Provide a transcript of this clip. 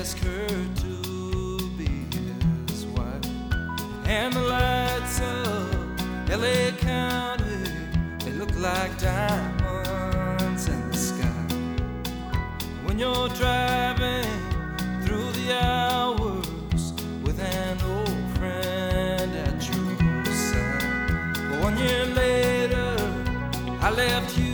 ask her to be his wife. And the lights of LA County, they look like diamonds in the sky. When you're driving through the hours with an old friend at your side. But 1 year later, I left you